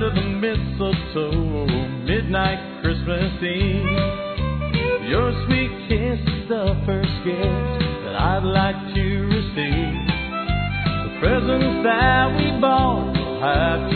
under the mistletoe, midnight Christmas Eve. Your sweet kiss is the first gift that I'd like to receive. The presents that we bought will have to